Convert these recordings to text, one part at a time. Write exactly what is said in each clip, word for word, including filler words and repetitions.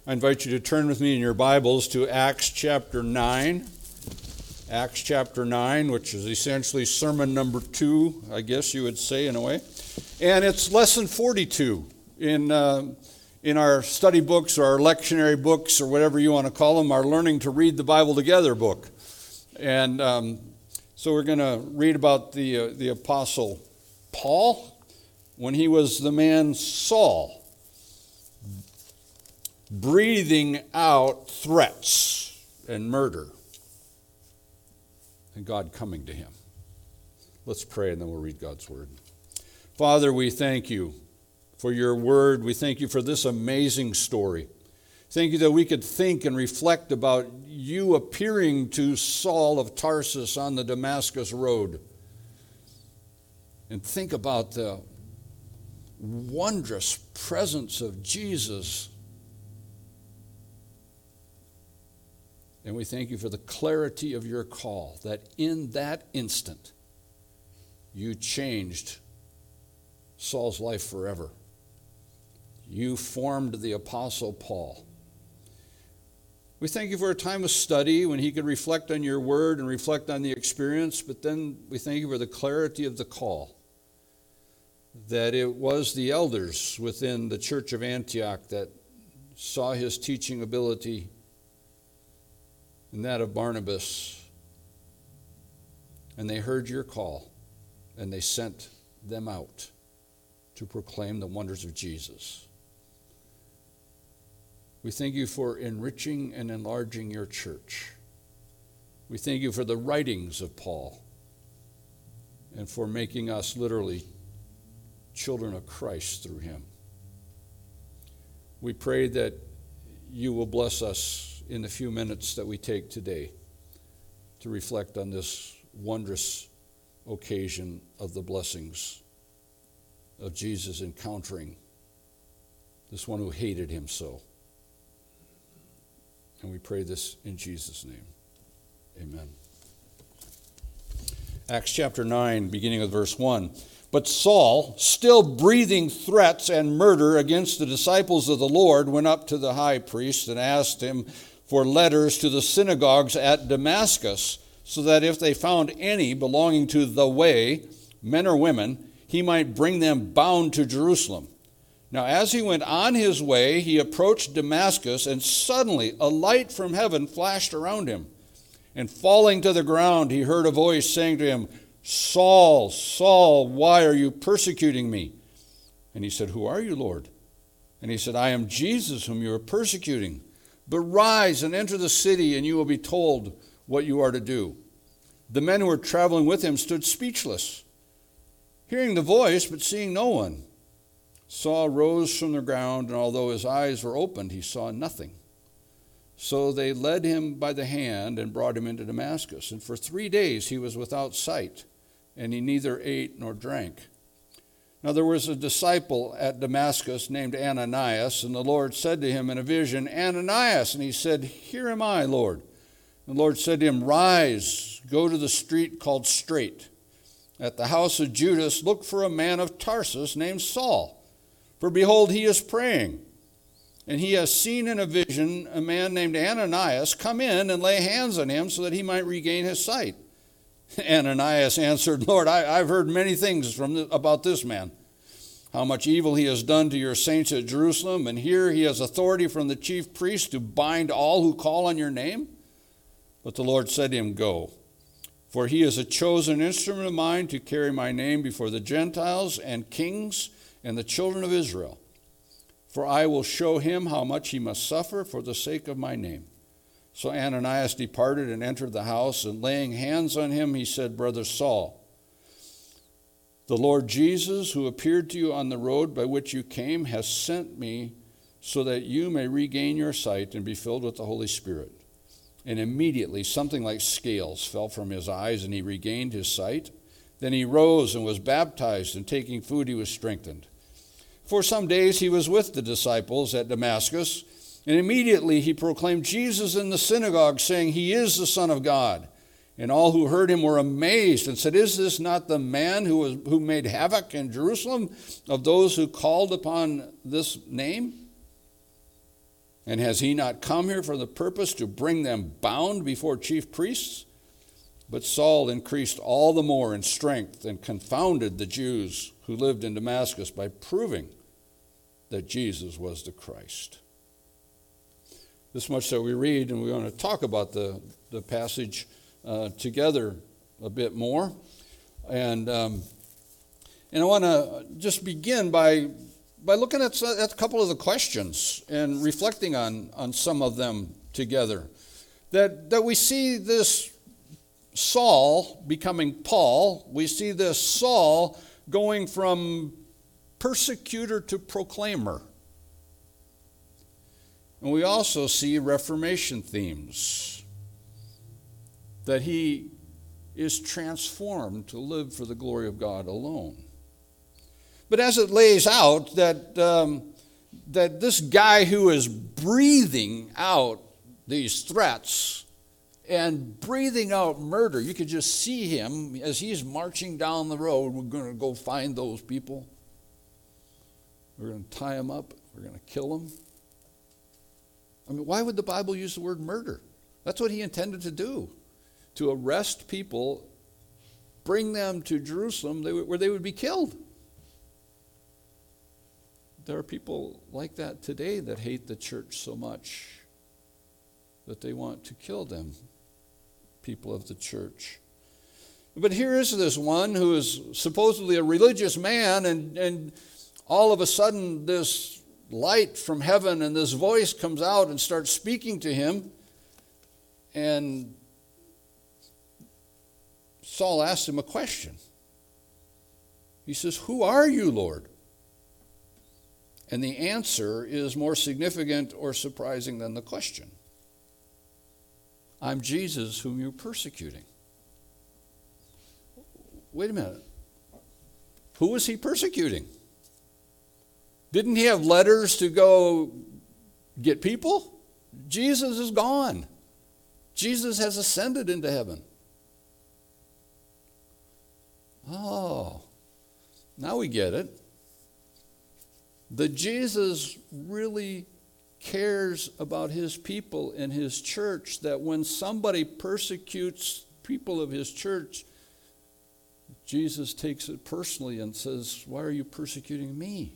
I invite you to turn with me in your Bibles to Acts chapter nine. Acts chapter nine, which is essentially sermon number two, I guess you would say in a way. And it's lesson forty-two in, uh, in our study books or our lectionary books or whatever you want to call them, our Learning to Read the Bible Together book. And um, so we're going to read about the, uh, the Apostle Paul when he was the man Saul, breathing out threats and murder, and God coming to him. Let's pray and then we'll read God's word. Father, we thank you for your word. We thank you for this amazing story. Thank you that we could think and reflect about you appearing to Saul of Tarsus on the Damascus road. And think about the wondrous presence of Jesus. And we thank you for the clarity of your call, that in that instant, you changed Saul's life forever. You formed the Apostle Paul. We thank you for a time of study when he could reflect on your word and reflect on the experience, but then we thank you for the clarity of the call, that it was the elders within the church of Antioch that saw his teaching ability and that of Barnabas, and they heard your call, and they sent them out to proclaim the wonders of Jesus. We thank you for enriching and enlarging your church. We thank you for the writings of Paul and for making us literally children of Christ through him. We pray that you will bless us in the few minutes that we take today to reflect on this wondrous occasion of the blessings of Jesus encountering this one who hated him so. And we pray this in Jesus' name. Amen. Acts chapter nine, beginning with verse one. But Saul, still breathing threats and murder against the disciples of the Lord, went up to the high priest and asked him for letters to the synagogues at Damascus, so that if they found any belonging to the way, men or women, he might bring them bound to Jerusalem. Now as he went on his way, he approached Damascus, and suddenly a light from heaven flashed around him. And falling to the ground, he heard a voice saying to him, Saul, Saul, why are you persecuting me? And he said, Who are you, Lord? And he said, I am Jesus whom you are persecuting. But rise and enter the city, and you will be told what you are to do. The men who were traveling with him stood speechless, hearing the voice, but seeing no one. Saul rose from the ground, and although his eyes were opened, he saw nothing. So they led him by the hand and brought him into Damascus. And for three days he was without sight, and he neither ate nor drank. Now there was a disciple at Damascus named Ananias, and the Lord said to him in a vision, Ananias, and he said, Here am I, Lord. And the Lord said to him, Rise, go to the street called Straight. At the house of Judas, look for a man of Tarsus named Saul. For behold, he is praying. And he has seen in a vision a man named Ananias come in and lay hands on him so that he might regain his sight. Ananias answered, Lord, I, I've heard many things from the, about this man, how much evil he has done to your saints at Jerusalem, and here he has authority from the chief priest to bind all who call on your name. But the Lord said to him, Go, for he is a chosen instrument of mine to carry my name before the Gentiles and kings and the children of Israel. For I will show him how much he must suffer for the sake of my name. So Ananias departed and entered the house, and laying hands on him, he said, Brother Saul, the Lord Jesus, who appeared to you on the road by which you came, has sent me so that you may regain your sight and be filled with the Holy Spirit. And immediately something like scales fell from his eyes, and he regained his sight. Then he rose and was baptized, and taking food he was strengthened. For some days he was with the disciples at Damascus, and immediately he proclaimed Jesus in the synagogue, saying, He is the Son of God. And all who heard him were amazed and said, Is this not the man who was, who made havoc in Jerusalem of those who called upon this name? And has he not come here for the purpose to bring them bound before chief priests? But Saul increased all the more in strength and confounded the Jews who lived in Damascus by proving that Jesus was the Christ. This much that we read, and we want to talk about the, the passage uh, together a bit more. And um, and I want to just begin by by looking at, at a couple of the questions and reflecting on, on some of them together. That, that we see this Saul becoming Paul. We see this Saul going from persecutor to proclaimer. And we also see Reformation themes. That he is transformed to live for the glory of God alone. But as it lays out that, um, that this guy who is breathing out these threats and breathing out murder, you could just see him as he's marching down the road. We're going to go find those people. We're going to tie them up. We're going to kill them. I mean, why would the Bible use the word murder? That's what he intended to do, to arrest people, bring them to Jerusalem where they would be killed. There are people like that today that hate the church so much that they want to kill them, people of the church. But here is this one who is supposedly a religious man, and, and all of a sudden this light from heaven and this voice comes out and starts speaking to him. And Saul asked him a question. He says, "Who are you, Lord?" And the answer is more significant or surprising than the question. "I'm Jesus whom you're persecuting." Wait a minute. Who was he persecuting? Didn't he have letters to go get people? Jesus is gone. Jesus has ascended into heaven. Oh, now we get it. That Jesus really cares about his people and his church, that when somebody persecutes people of his church, Jesus takes it personally and says, "Why are you persecuting me?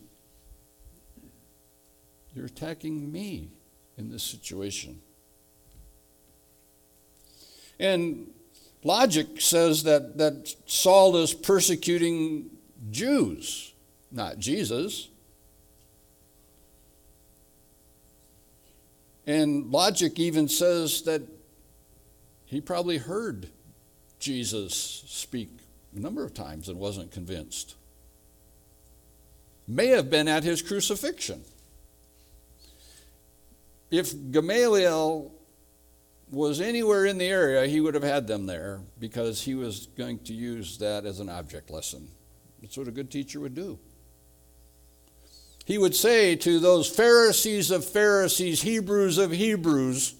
You're attacking me in this situation." And logic says that, that Saul is persecuting Jews, not Jesus. And logic even says that he probably heard Jesus speak a number of times and wasn't convinced. May have been at his crucifixion. If Gamaliel was anywhere in the area, he would have had them there because he was going to use that as an object lesson. That's what a good teacher would do. He would say to those Pharisees of Pharisees, Hebrews of Hebrews,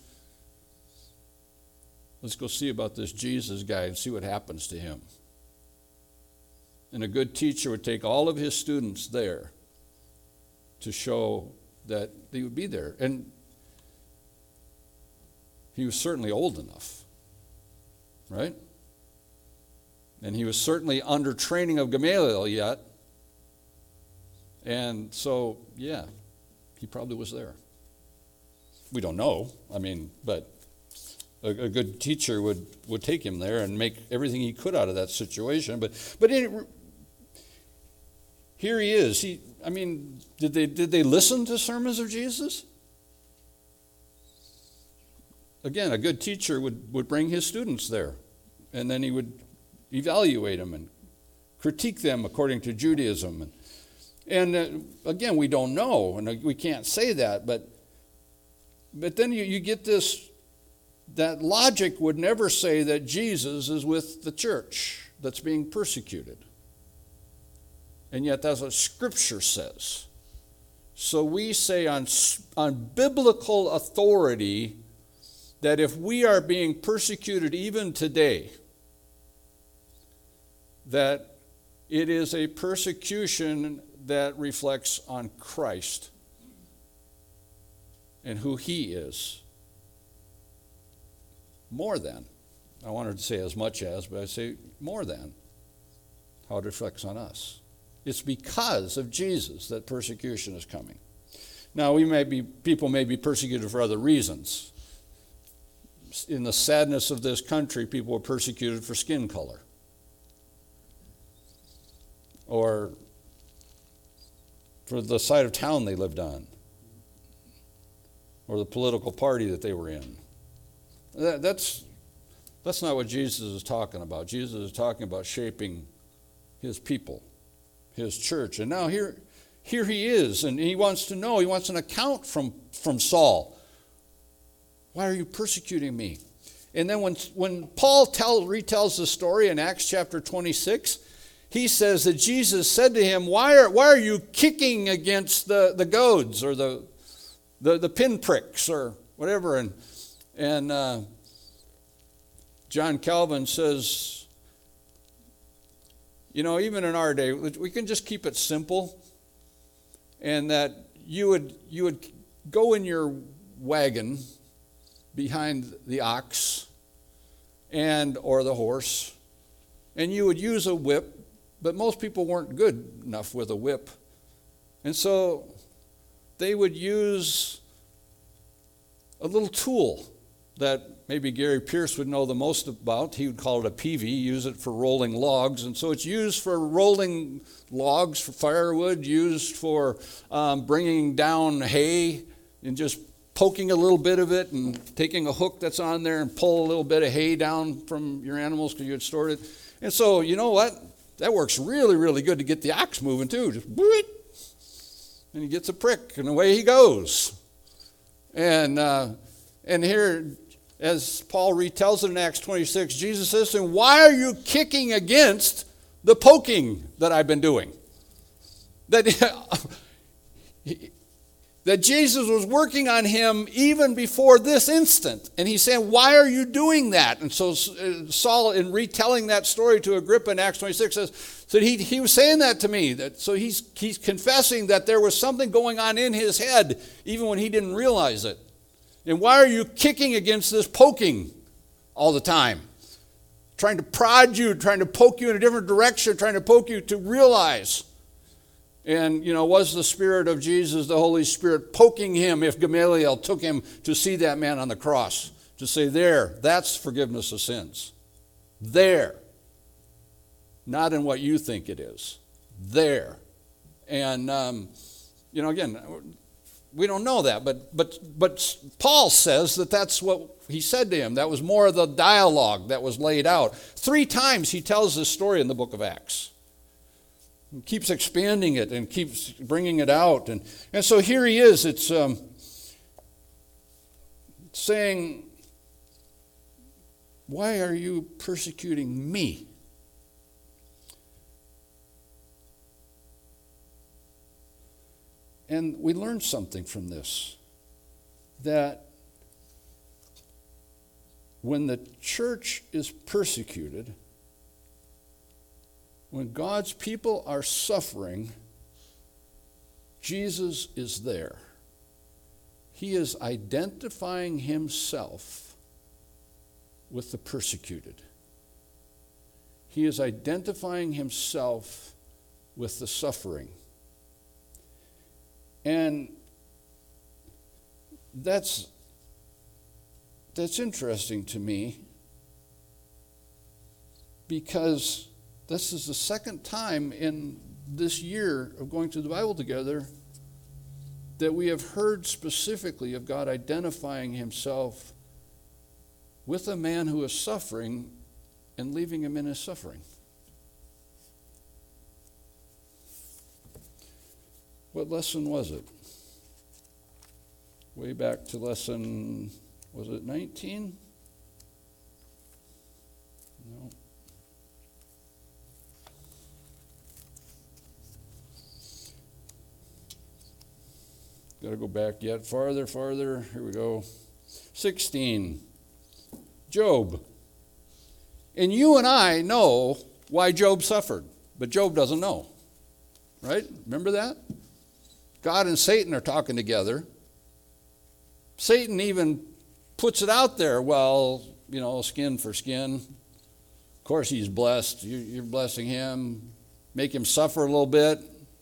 "Let's go see about this Jesus guy and see what happens to him." And a good teacher would take all of his students there to show that they would be there. And he was certainly old enough, right? And he was certainly under training of Gamaliel yet. And so, yeah, he probably was there. We don't know. I mean, but a, a good teacher would, would take him there and make everything he could out of that situation. But but in, here he is. He, I mean, did they did they listen to sermons of Jesus? Again, a good teacher would, would bring his students there, and then he would evaluate them and critique them according to Judaism. And, and uh, again, we don't know, and we can't say that, but but then you, you get this, that logic would never say that Jesus is with the church that's being persecuted. And yet that's what Scripture says. So we say on, on biblical authority that if we are being persecuted even today, that it is a persecution that reflects on Christ. and who he is. More than. I wanted to say as much as, but I say more than how it reflects on us. It's because of Jesus that persecution is coming. Now, we may be, people may be persecuted for other reasons. In the sadness of this country, people were persecuted for skin color, or for the side of town they lived on, or the political party that they were in. That, that's, that's not what Jesus is talking about. Jesus is talking about shaping his people, his church. And now here, here he is, and he wants to know, he wants an account from, from Saul. Why are you persecuting me? And then when, when Paul tell, retells the story in Acts chapter twenty-six, he says that Jesus said to him, why are, why are you kicking against the, the goads or the, the, the pinpricks or whatever? And, and uh, John Calvin says, you know, even in our day, we can just keep it simple, and that you would you would go in your wagon behind the ox and or the horse, and you would use a whip, but most people weren't good enough with a whip. And so they would use a little tool that maybe Gary Pierce would know the most about. He would call it a peavey, use it for rolling logs. And so it's used for rolling logs, for firewood, used for um, bringing down hay and just poking a little bit of it and taking a hook that's on there and pull a little bit of hay down from your animals because you had stored it. And so, you know what? That works really, really good to get the ox moving too. Just boop, and he gets a prick and away he goes. And uh, and here, as Paul retells it in Acts twenty-six, Jesus says to him, why are you kicking against the poking that I've been doing? That, that Jesus was working on him even before this instant. And he's saying, why are you doing that? And so Saul, in retelling that story to Agrippa in Acts twenty-six, says, so he, he was saying that to me. That, so he's, he's confessing that there was something going on in his head even when he didn't realize it. And why are you kicking against this poking all the time? Trying to prod you, trying to poke you in a different direction, trying to poke you to realize. And, you know, was the Spirit of Jesus, the Holy Spirit, poking him if Gamaliel took him to see that man on the cross? To say, there, that's forgiveness of sins. There. Not in what you think it is. There. And, um, you know, again, we don't know that, but but but Paul says that that's what he said to him. That was more of the dialogue that was laid out. Three times he tells this story in the book of Acts. He keeps expanding it and keeps bringing it out. And, and so here he is. It's um, saying, why are you persecuting me? And we learned something from this, that when the church is persecuted, when God's people are suffering, Jesus is there. He is identifying himself with the persecuted. He is identifying himself with the suffering. And that's that's interesting to me, because this is the second time in this year of going through the Bible together that we have heard specifically of God identifying himself with a man who is suffering and leaving him in his suffering. What lesson was it? Way back to lesson, was it nineteen? No. Got to go back yet farther, farther. Here we go. sixteen. Job. And you and I know why Job suffered, but Job doesn't know. Right? Remember that? God and Satan are talking together. Satan even puts it out there. Well, you know, skin for skin. Of course he's blessed. You're blessing him. Make him suffer a little bit.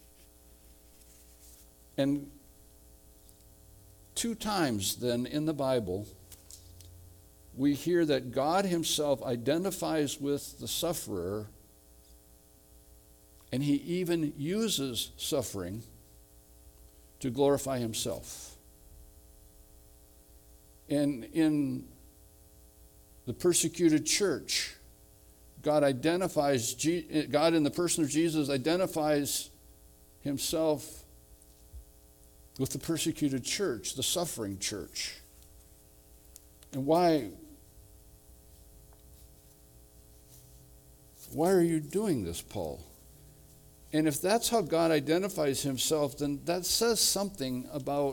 And two times then in the Bible, we hear that God himself identifies with the sufferer, and he even uses suffering to glorify himself. And in the persecuted church, God identifies, God in the person of Jesus identifies himself with the persecuted church, the suffering church. And why, why are you doing this, Paul? And if that's how God identifies himself, then that says something about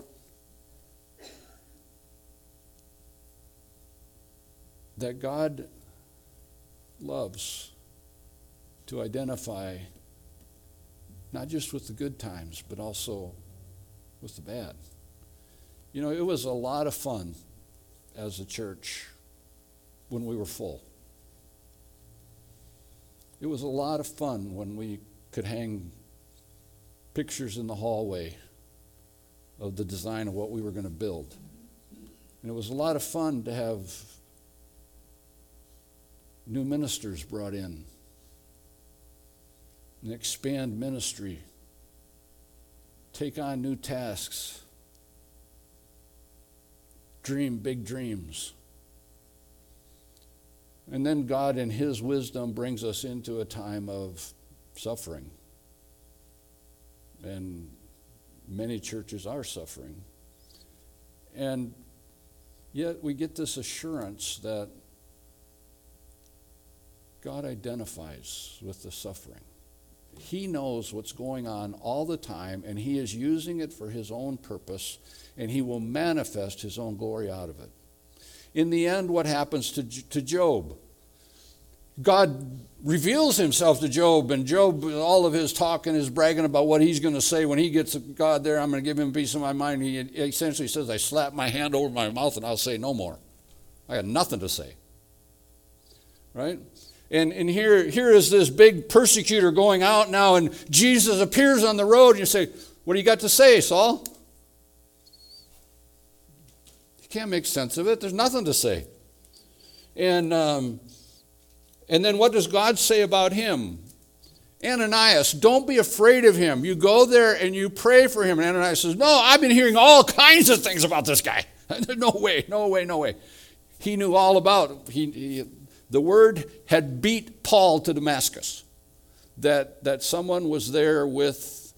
that God loves to identify not just with the good times, but also with the bad. You know, it was a lot of fun as a church when we were full. It was a lot of fun when we could hang pictures in the hallway of the design of what we were going to build. And it was a lot of fun to have new ministers brought in and expand ministry, take on new tasks, dream big dreams. And then God in his wisdom brings us into a time of suffering. And many churches are suffering. And yet we get this assurance that God identifies with the suffering. He knows what's going on all the time, and he is using it for his own purpose, and he will manifest his own glory out of it. In the end, what happens to, to Job? God reveals himself to Job, and Job, all of his talking is bragging about what he's going to say when he gets God there. I'm going to give him peace of my mind. He essentially says, I slap my hand over my mouth and I'll say no more. I got nothing to say. Right? And, and here, here is this big persecutor going out now, and Jesus appears on the road, and you say, what do you got to say, Saul? You can't make sense of it. There's nothing to say. And, um, and then what does God say about him? Ananias, don't be afraid of him. You go there and you pray for him. And Ananias says, no, I've been hearing all kinds of things about this guy. No way, no way, no way. He knew all about, he, he the word had beat Paul to Damascus, that, that someone was there with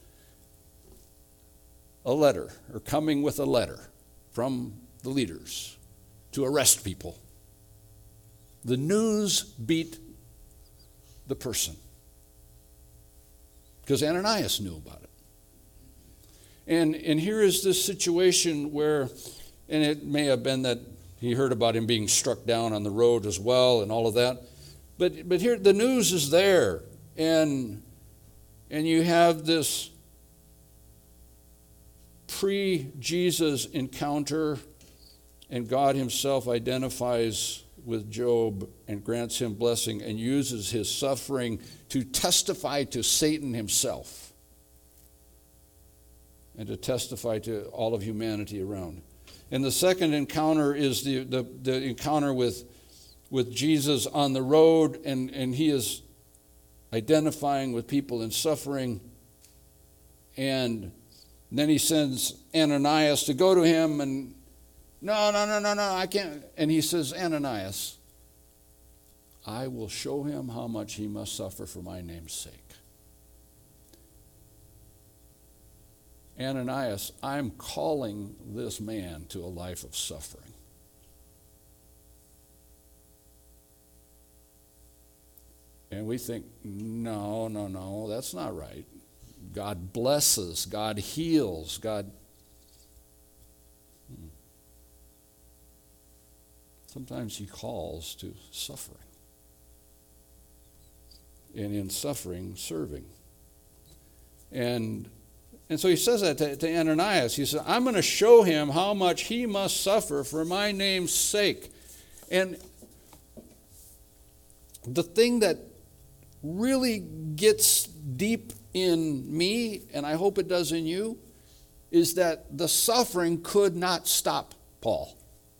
a letter, or coming with a letter from the leaders to arrest people. The news beat the person, because Ananias knew about it. And, and here is this situation where, and it may have been that he heard about him being struck down on the road as well and all of that. But but here the news is there. And and you have this pre-Jesus encounter, and God himself identifies with Job and grants him blessing and uses his suffering to testify to Satan himself and to testify to all of humanity around. And the second encounter is the, the, the encounter with, with Jesus on the road, and, and he is identifying with people in suffering. And then he sends Ananias to go to him, and no, no, no, no, no, I can't. And he says, Ananias, I will show him how much he must suffer for my name's sake. Ananias, I'm calling this man to a life of suffering. And we think, no, no, no, that's not right. God blesses, God heals, God... Hmm. Sometimes he calls to suffering. And in suffering, serving. And And so he says that to, to Ananias. He says, I'm going to show him how much he must suffer for my name's sake. And the thing that really gets deep in me, and I hope it does in you, is that the suffering could not stop Paul.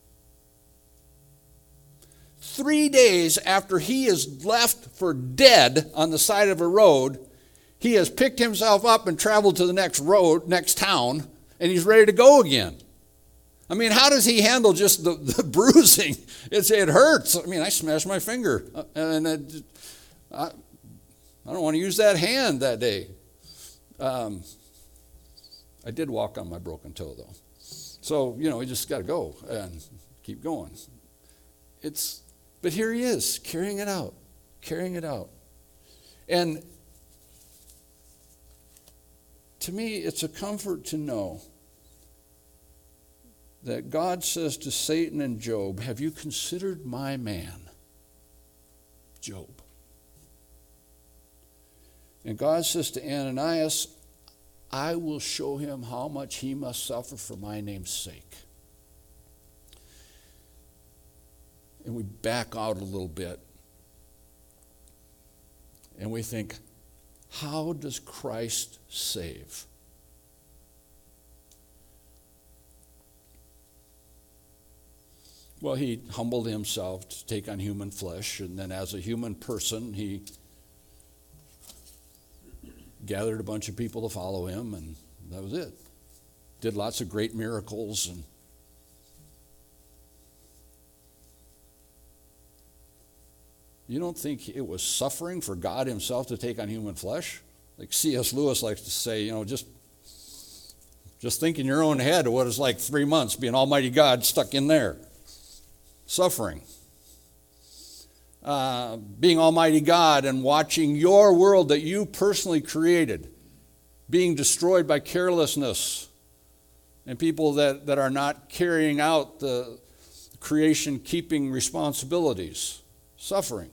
Three days after he is left for dead on the side of a road, he has picked himself up and traveled to the next road, next town, and he's ready to go again. I mean, how does he handle just the, the bruising? It's, it hurts. I mean, I smashed my finger, and it, I, I don't want to use that hand that day. Um, I did walk on my broken toe, though. So, you know, we just got to go and keep going. It's, but here he is, carrying it out, carrying it out. And to me, it's a comfort to know that God says to Satan and Job, have you considered my man, Job? And God says to Ananias, I will show him how much he must suffer for my name's sake. And we back out a little bit and we think, how does Christ save? Well, he humbled himself to take on human flesh, and then as a human person, he gathered a bunch of people to follow him, and that was it. Did lots of great miracles. And you don't think it was suffering for God himself to take on human flesh? Like C S Lewis likes to say, you know, just, just think in your own head of what it's like three months being Almighty God stuck in there. Suffering. Uh, being Almighty God and watching your world that you personally created being destroyed by carelessness and people that, that are not carrying out the creation-keeping responsibilities. Suffering.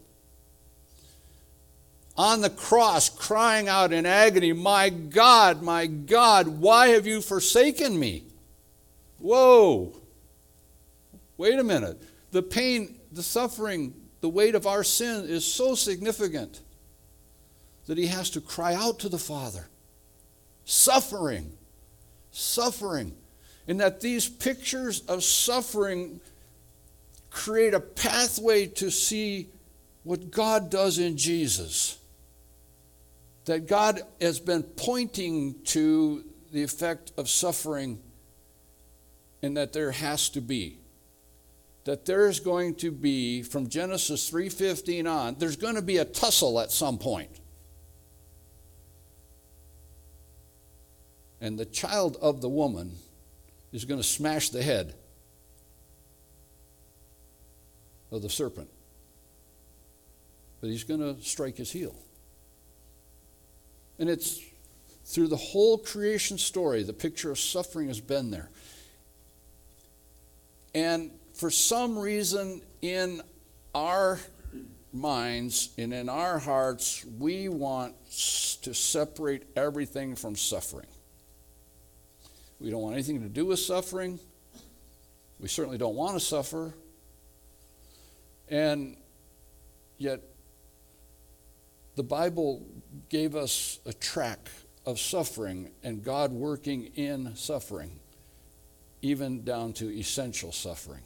On the cross, crying out in agony, my God, my God, why have you forsaken me? Whoa. Wait a minute. The pain, the suffering, the weight of our sin is so significant that he has to cry out to the Father. Suffering. Suffering. And that these pictures of suffering create a pathway to see what God does in Jesus. That God has been pointing to the effect of suffering, and that there has to be. That there's going to be, from Genesis three fifteen on, there's going to be a tussle at some point. And the child of the woman is going to smash the head of the serpent. But he's going to strike his heel. And it's through the whole creation story, the picture of suffering has been there. And for some reason in our minds and in our hearts, we want to separate everything from suffering. We don't want anything to do with suffering. We certainly don't want to suffer. And yet, the Bible gave us a track of suffering and God working in suffering, even down to essential suffering.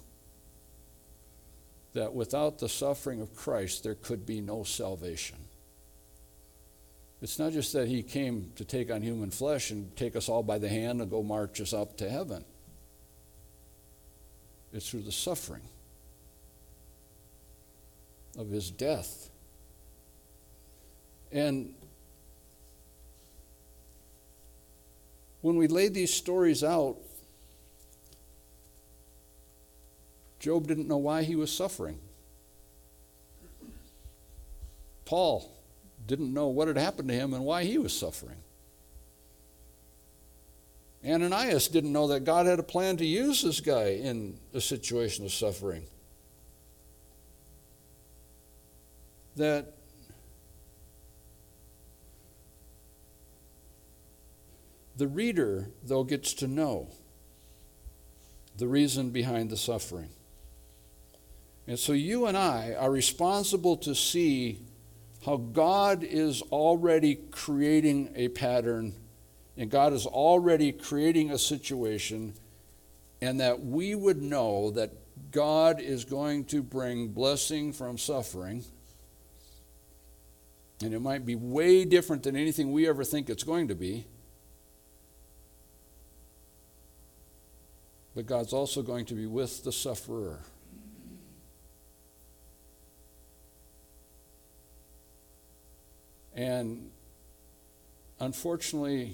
That without the suffering of Christ, there could be no salvation. It's not just that he came to take on human flesh and take us all by the hand and go march us up to heaven. It's through the suffering of his death. And when we lay these stories out, Job didn't know why he was suffering. Paul didn't know what had happened to him and why he was suffering. Ananias didn't know that God had a plan to use this guy in a situation of suffering. That The reader, though, gets to know the reason behind the suffering. And so you and I are responsible to see how God is already creating a pattern, and God is already creating a situation, and that we would know that God is going to bring blessing from suffering. And it might be way different than anything we ever think it's going to be. But God's also going to be with the sufferer. And unfortunately,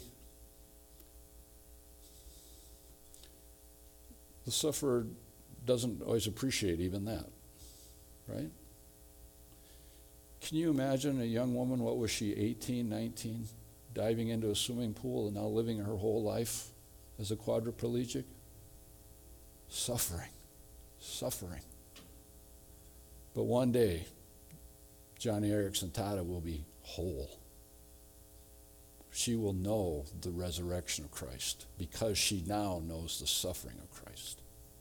the sufferer doesn't always appreciate even that, right? Can you imagine a young woman, what was she, eighteen, nineteen, diving into a swimming pool and now living her whole life as a quadriplegic? Suffering, suffering. But one day, Johnny Erickson Tada will be whole. She will know the resurrection of Christ because she now knows the suffering of Christ.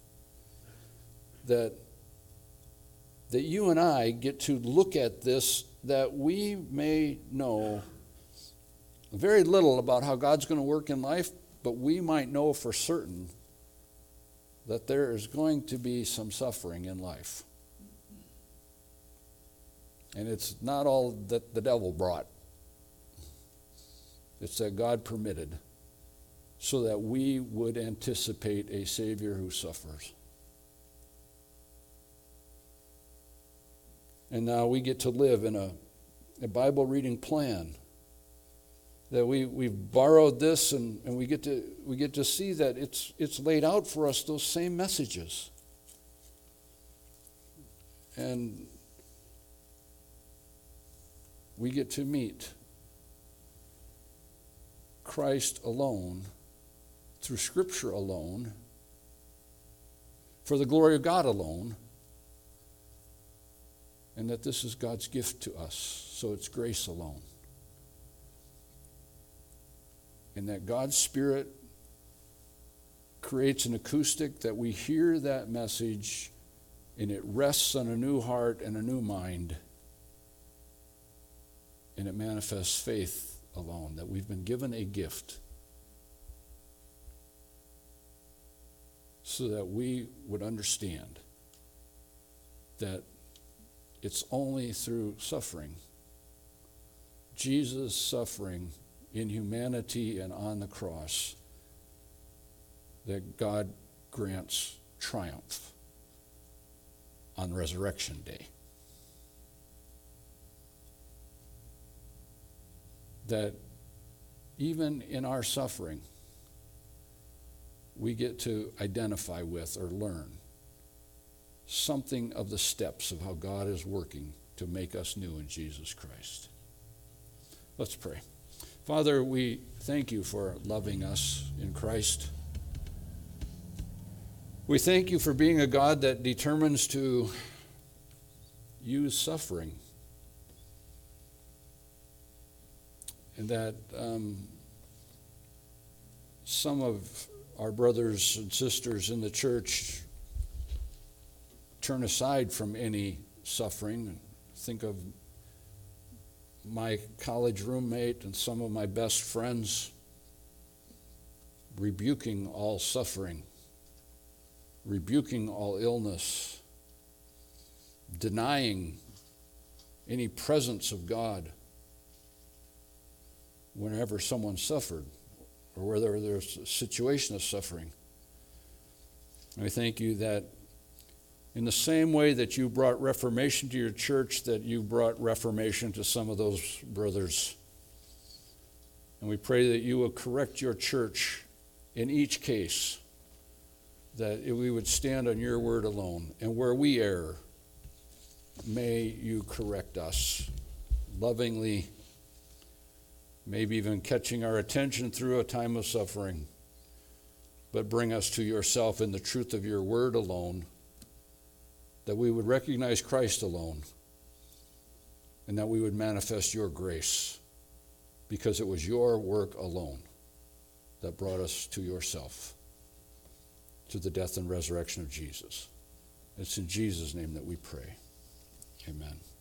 That, that you and I get to look at this, that we may know very little about how God's going to work in life, but we might know for certain that there is going to be some suffering in life. And it's not all that the devil brought. It's that God permitted so that we would anticipate a Savior who suffers. And now we get to live in a, a Bible reading plan. That we, we've borrowed this and, and we get to we get to see that it's it's laid out for us, those same messages. And we get to meet Christ alone, through Scripture alone, for the glory of God alone, and that this is God's gift to us, so it's grace alone. And that God's Spirit creates an acoustic that we hear that message and it rests on a new heart and a new mind. And it manifests faith alone, that we've been given a gift so that we would understand that it's only through suffering, Jesus' suffering in humanity and on the cross, that God grants triumph on Resurrection Day. That even in our suffering, we get to identify with or learn something of the steps of how God is working to make us new in Jesus Christ. Let's pray. Father, we thank you for loving us in Christ. We thank you for being a God that determines to use suffering. And that um, some of our brothers and sisters in the church turn aside from any suffering. Think of my college roommate and some of my best friends rebuking all suffering, rebuking all illness, denying any presence of God whenever someone suffered or whether there's a situation of suffering. And I thank you that in the same way that you brought reformation to your church, that you brought reformation to some of those brothers. And we pray that you will correct your church in each case, that we would stand on your word alone. And where we err, may you correct us lovingly, maybe even catching our attention through a time of suffering, but bring us to yourself in the truth of your word alone, that we would recognize Christ alone, and that we would manifest your grace, because it was your work alone that brought us to yourself, to the death and resurrection of Jesus. It's in Jesus' name that we pray. Amen.